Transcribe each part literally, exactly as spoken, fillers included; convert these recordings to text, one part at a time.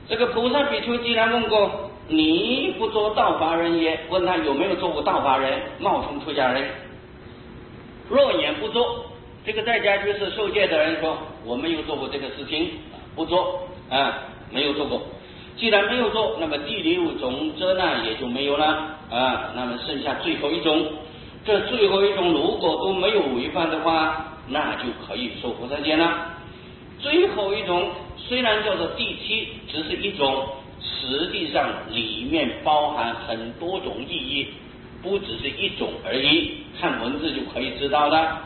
这个菩萨比丘既然问过你不做道法人也，问他有没有做过道法人，冒充出家人。若言不做，这个在家居士受戒的人说我没有做过这个事情，不做啊，没有做过。既然没有做，那么第六种遮难也就没有了啊。那么剩下最后一种，这最后一种如果都没有违反的话，那就可以受菩萨戒了。最后一种虽然叫做第七，只是一种，实际上里面包含很多种意义，不只是一种而已，看文字就可以知道了。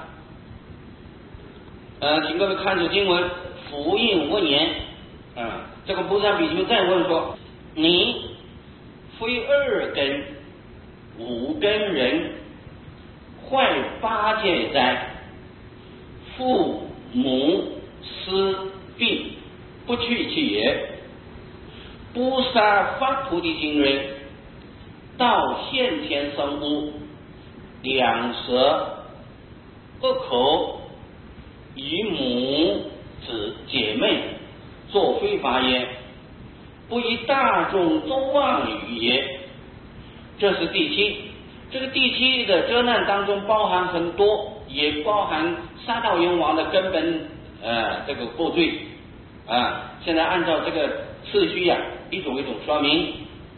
呃，请各位看着经文，复应问言啊，这个菩萨比丘再问说：你非二根五根人，坏八戒哉？父母师病，不去其也。不杀发菩提心人，到现前生物，两舌恶口，以母子姐妹作非法也，不以大众周妄语也。这是第七。这个第七的遮难当中包含很多，也包含杀盗阎王的根本呃这个过罪啊。现在按照这个次序呀、啊，一种一种说明。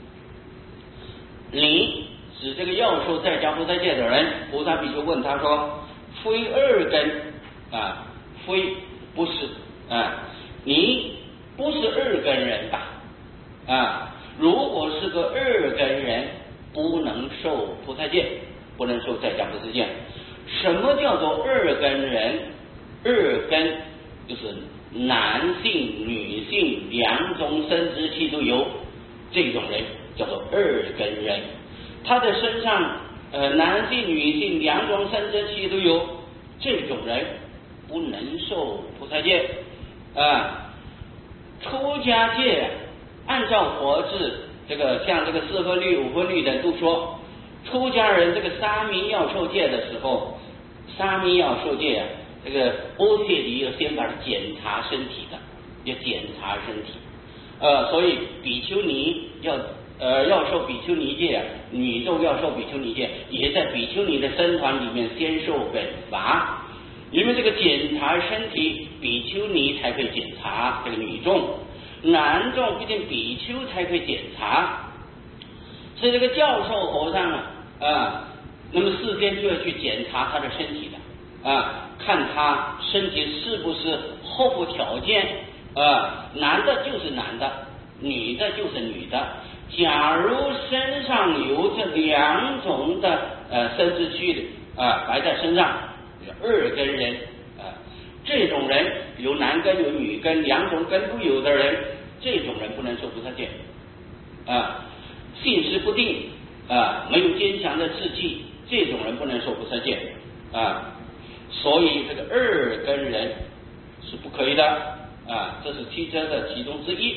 你指这个要受在家菩萨戒的人，菩萨比丘问他说：非二根啊，非不是啊，你不是二根人吧？啊，如果是个二根人，不能受菩萨戒，不能受在家菩萨戒。什么叫做二根人？二根就是男性、女性两种生殖器都有，这种人叫做二根人。他的身上呃男性、女性两种生殖器都有，这种人不能受菩萨戒啊。出家戒按照佛制，这个像这个四分律、五分律等都说，出家人这个沙弥要受戒的时候，沙弥要受戒啊，这个阿切里要先把它检查身体的，要检查身体。呃，所以比丘尼要呃要受比丘尼戒啊，女众要受比丘尼戒，也在比丘尼的僧团里面先受本法。因为这个检查身体，比丘尼才可以检查这个女众，男众毕竟比丘才可以检查。所以这个教授和尚啊，啊，那么事先就要去检查他的身体的啊，看他身体是不是合乎条件啊，男的就是男的，女的就是女的。假如身上有这两种的呃生殖器啊摆在身上，二根人啊，这种人有男根有女根，两种根都有的人，这种人不能受菩萨戒啊。性事不定啊，没有坚强的志气，这种人不能受菩萨戒啊。所以这个二根人是不可以的啊，这是七遮的其中之一。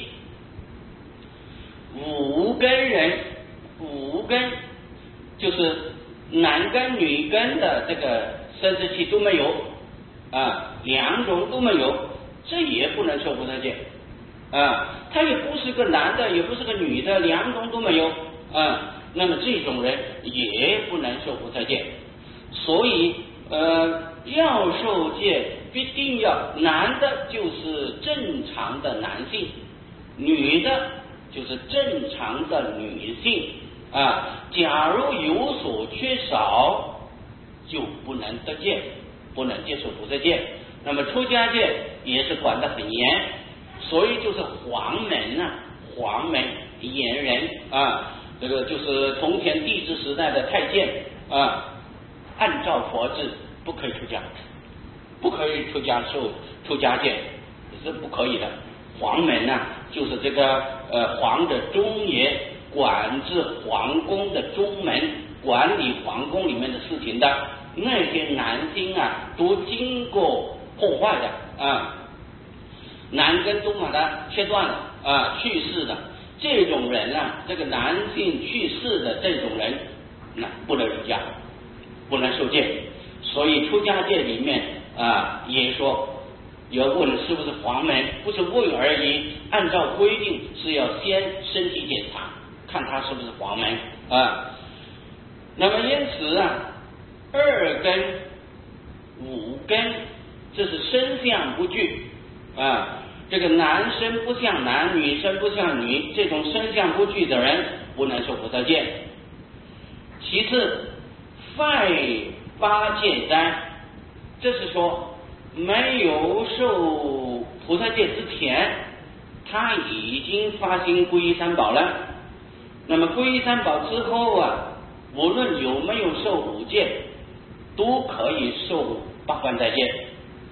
五根人，五根就是男根女根的这个生殖器都没有啊，两种都没有，这也不能受菩萨戒啊。他也不是个男的，也不是个女的，两种都没有啊，那么这种人也不能受菩萨戒。所以呃，要受戒必定要男的就是正常的男性，女的就是正常的女性啊。假如有所缺少，就不能得戒，不能接受菩萨戒。那么出家戒也是管得很严，所以就是黄门啊，黄门严人啊，这个就是从前帝制时代的太监啊，按照佛制不可以出家，不可以出家受出家戒，是不可以的。黄门啊，就是这个呃皇的中爷，管制皇宫的中门，管理皇宫里面的事情的那些男性啊，都经过破坏的啊，男根都把它切断了啊，去世的这种人啊，这个男性去世的这种人，那不能出家，不能受戒。所以出家戒里面啊，也说要问是不是黄门，不是问而已，按照规定是要先身体检查，看他是不是黄门啊。那么因此啊，二根、五根，这是身相不具啊。这个男生不像男，女生不像女，这种身相不具的人不能受菩萨戒。其次，犯八戒斋，这是说没有受菩萨戒之前，他已经发心皈依三宝了。那么皈依三宝之后啊，无论有没有受五戒，都可以受八关斋戒。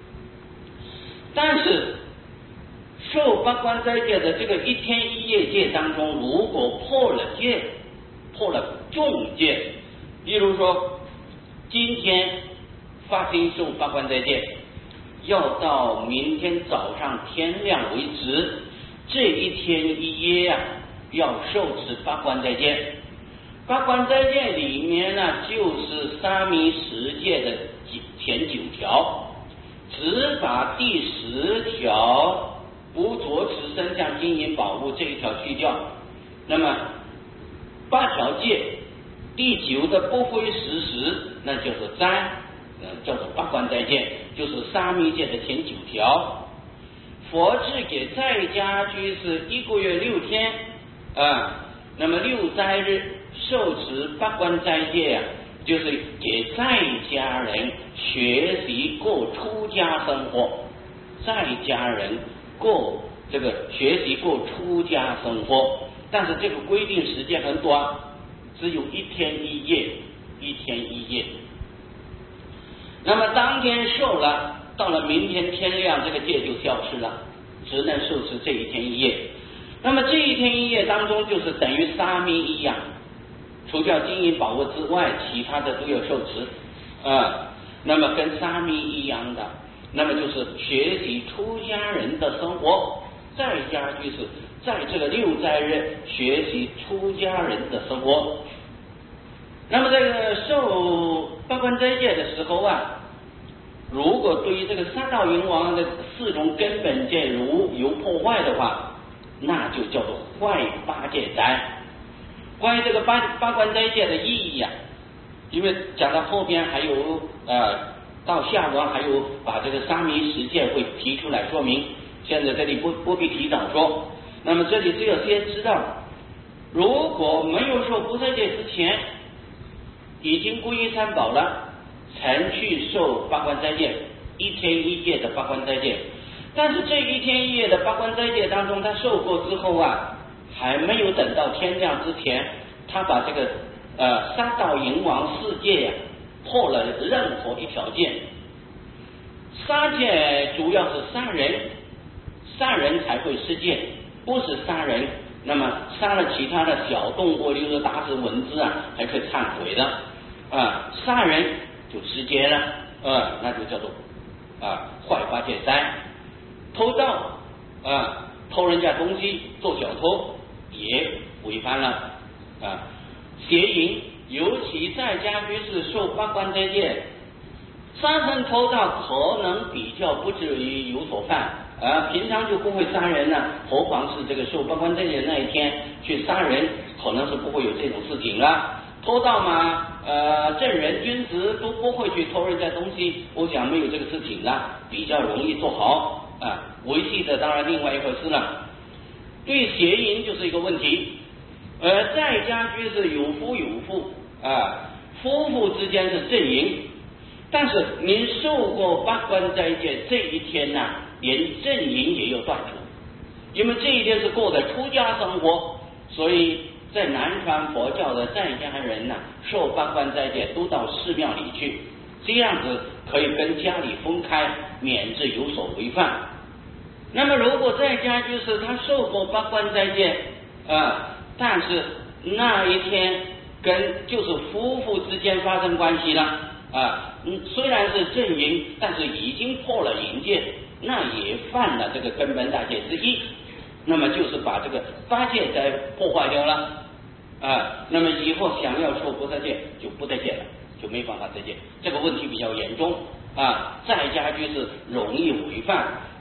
但是受八关斋戒的这个一天一夜戒当中，如果破了戒，破了重戒，例如说今天发心受八关斋戒，要到明天早上天亮为止，这一天一夜啊，要受持八关斋戒。八关斋戒里面呢，就是沙弥十戒的前九条，只把第十条不着持身相金银宝物这一条去掉。那么八条戒，第九的不非时时，那就是斋，呃，叫做八关斋戒，就是沙弥戒的前九条。佛制给在家居士一个月六天啊，那么六斋日受持八关斋戒啊，就是给在家人学习过出家生活，在家人过这个学习过出家生活，但是这个规定时间很短，只有一天一夜，一天一夜。那么当天受了，到了明天天亮，这个戒就消失了，只能受持这一天一夜。那么这一天一夜当中，就是等于沙弥一样，除掉金银宝物之外，其他的都要受持啊。那么跟沙弥一样的，那么就是学习出家人的生活，在家居士在这个六斋日学习出家人的生活。那么这个受八关斋戒的时候啊，如果对于这个三道淫王的四种根本戒如有破坏的话，那就叫做坏八戒斋。关于这个八八关斋戒的意义啊，因为讲到后边还有呃到下文还有把这个沙弥十戒会提出来说明，现在这里不不必提早说。那么这里只有先知道，如果没有受菩萨戒之前，已经皈依三宝了，曾去受八关斋戒，一天一夜的八关斋戒，但是这一天一夜的八关斋戒当中，他受过之后啊，还没有等到天亮之前，他把这个呃三道淫王四戒呀、啊、破了任何一条戒。杀戒主要是杀人，杀人才会失戒，不是杀人，那么杀了其他的小动物，例如打死蚊子啊，还可以忏悔的啊，杀人就失戒了，啊，那就叫做啊坏八戒斋。偷盗啊，偷人家东西做小偷也违反了啊。邪淫，尤其在家居士受八关斋戒，杀生偷盗可能比较不至于有所犯啊，平常就不会杀人了、啊，何况是这个受八关斋戒那一天去杀人，可能是不会有这种事情了。偷盗嘛，呃，正人君子都不会去偷人家东西，我想没有这个事情了，比较容易做好。啊，维系的当然另外一回事了。对邪淫就是一个问题，呃，在家居是有夫有妇啊，夫妇之间是正淫，但是您受过八关斋戒这一天呢、啊，连正淫也有断除，因为这一天是过的出家生活，所以在南传佛教的在家人呢、啊，受八关斋戒都到寺庙里去，这样子可以跟家里分开，免致有所违犯。那么如果在家就是他受过八关斋戒啊，但是那一天跟就是夫妇之间发生关系了啊，嗯，虽然是正淫，但是已经破了淫戒，那也犯了这个根本大戒之一，那么就是把这个八戒斋破坏掉了啊，那么以后想要受菩萨戒就不得戒了，就没办法得戒，这个问题比较严重啊，在家居是容易违犯。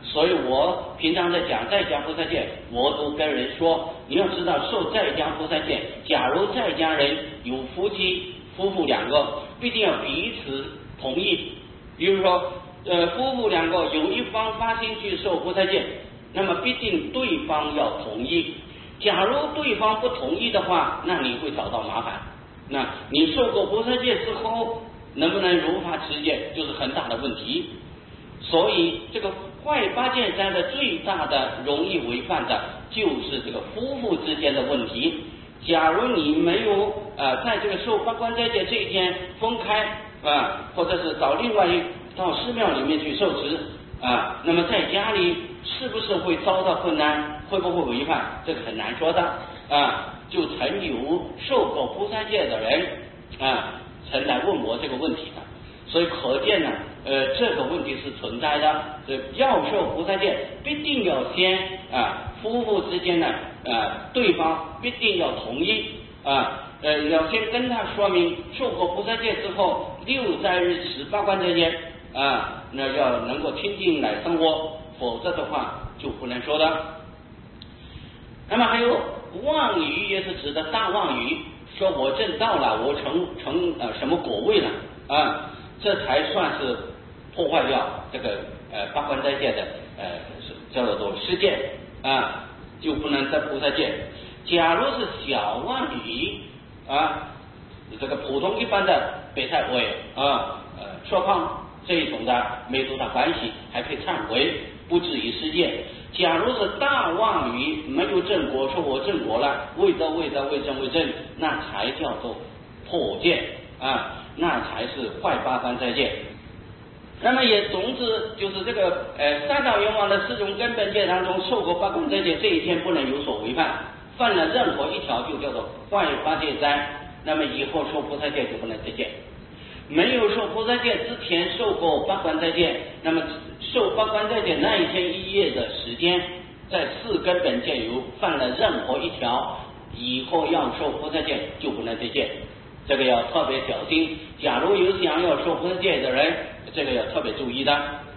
所以我平常在讲在家菩萨戒，我都跟人说，你要知道受在家菩萨戒，假如在家人有夫妻夫妇两个，必定要彼此同意。比如说呃，夫妇两个有一方发心去受菩萨戒，那么必定对方要同意。假如对方不同意的话，那你会找到麻烦。那你受过菩萨戒之后，能不能如法持戒，就是很大的问题。所以这个坏八戒斋的最大的容易违犯的就是这个夫妇之间的问题。假如你没有呃在这个受八关斋戒这一天分开啊，或者是找另外一到寺庙里面去受持啊，那么在家里是不是会遭到困难，会不会违犯，这个很难说的啊。就曾有受过菩萨戒的人啊，曾来问我这个问题的。所以可见呢，呃，这个问题是存在的。所以要受菩萨戒，必定要先啊，夫妇之间呢，啊，对方必定要同意啊，呃，要先跟他说明，受过菩萨戒之后，六斋日持八关斋戒啊，那要能够清净来生活，否则的话就不能说的。那么还有妄语，也是指的大妄语，说我证道了，我成成呃什么果位了啊。这才算是破坏掉这个呃八关斋戒的呃叫做施戒啊，就不能得菩萨戒。假如是小妄语啊，这个普通一般的北太会啊呃说胖这一种的没多大关系，还可以忏悔，不至于施戒。假如是大妄语，没有正果，说我正果了，未得未得未正未正，那才叫做破戒啊。那才是坏八关斋戒。那么也总之就是这个呃三大愿望的四种根本戒当中，受过八关斋戒这一天不能有所违犯，犯了任何一条就叫做坏八戒斋，那么以后受菩萨戒就不能再戒。没有受菩萨戒之前受过八关斋戒，那么受八关斋戒那一天一夜的时间，在四根本戒有犯了任何一条，以后要受菩萨戒就不能再戒。这个要特别小心，假如有想要受菩萨戒的人，这个要特别注意的。